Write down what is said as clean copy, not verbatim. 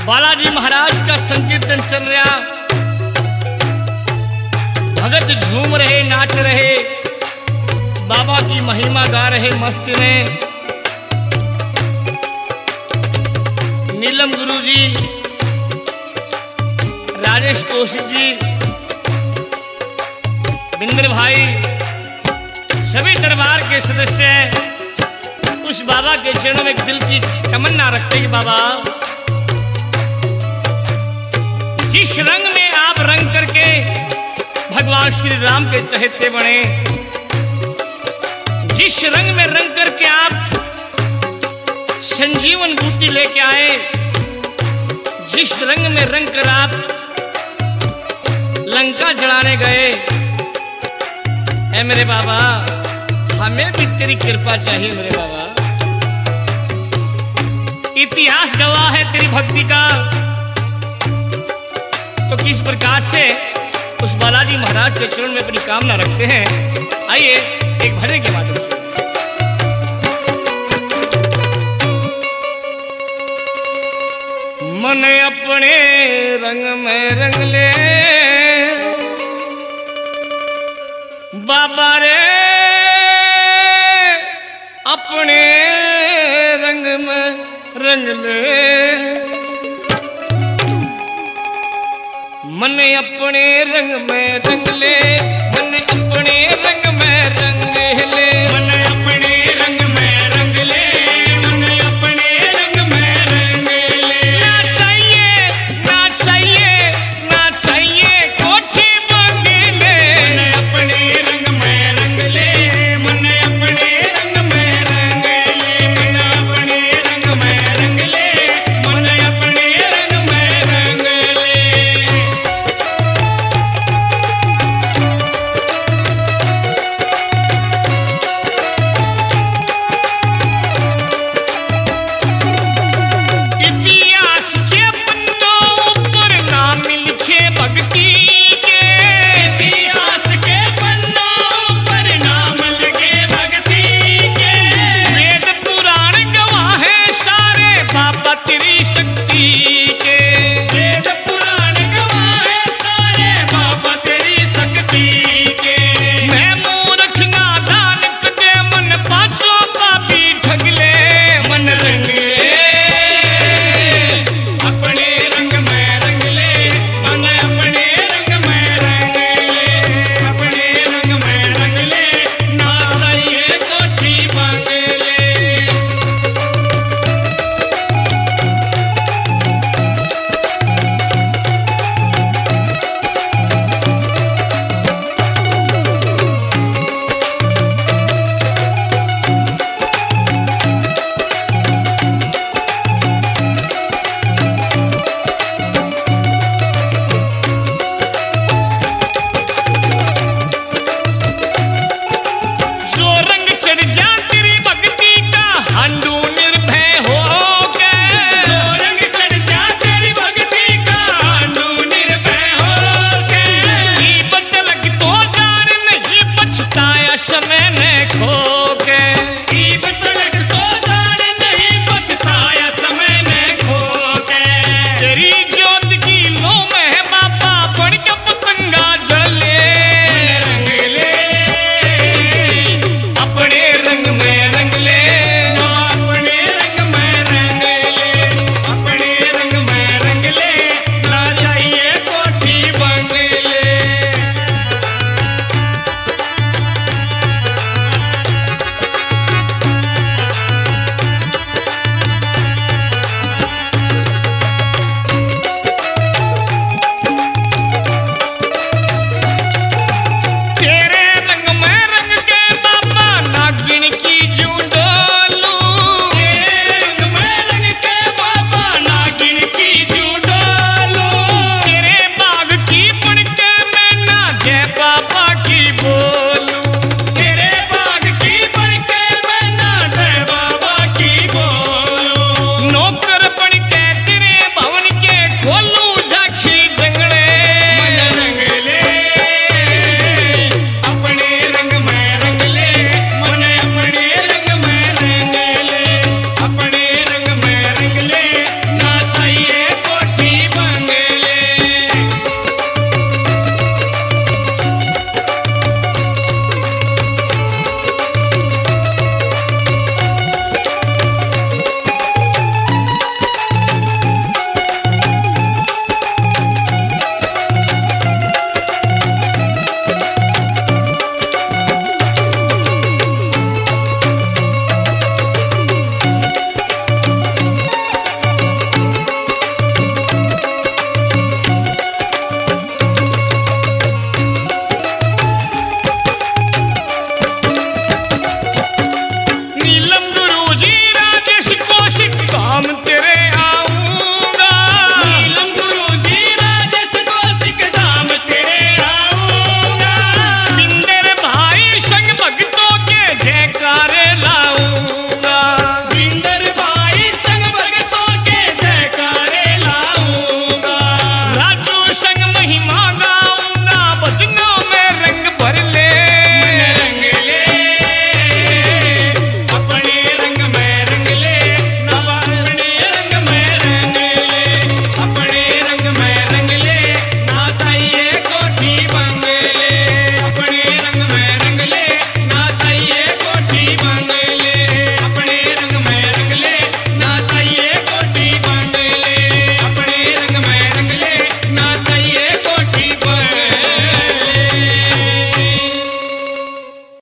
बालाजी महाराज का संकीर्तन चल रहा, भगत झूम रहे, नाच रहे, बाबा की महिमा गा रहे मस्ती में। नीलम गुरुजी, राजेश कौशिक जी, बिंदर भाई, सभी दरबार के सदस्य उस बाबा के चरणों में दिल की तमन्ना रखते हैं। बाबा, जिस रंग में आप रंग करके भगवान श्री राम के चहेते बने, जिस रंग में रंग करके आप संजीवन बूटी लेके आए, जिस रंग में रंग कर आप लंका जलाने गए, ऐ मेरे बाबा, हमें भी तेरी कृपा चाहिए मेरे बाबा। इतिहास गवाह है तेरी भक्ति का, तो किस प्रकार से उस बालाजी महाराज के चरण में अपनी कामना रखते हैं। आइए एक भजन के माध्यम से। मन अपने रंग में रंग ले बाबा रे, अपने रंग में रंग ले, मन अपने रंग में रंग ले, मन अपने रंग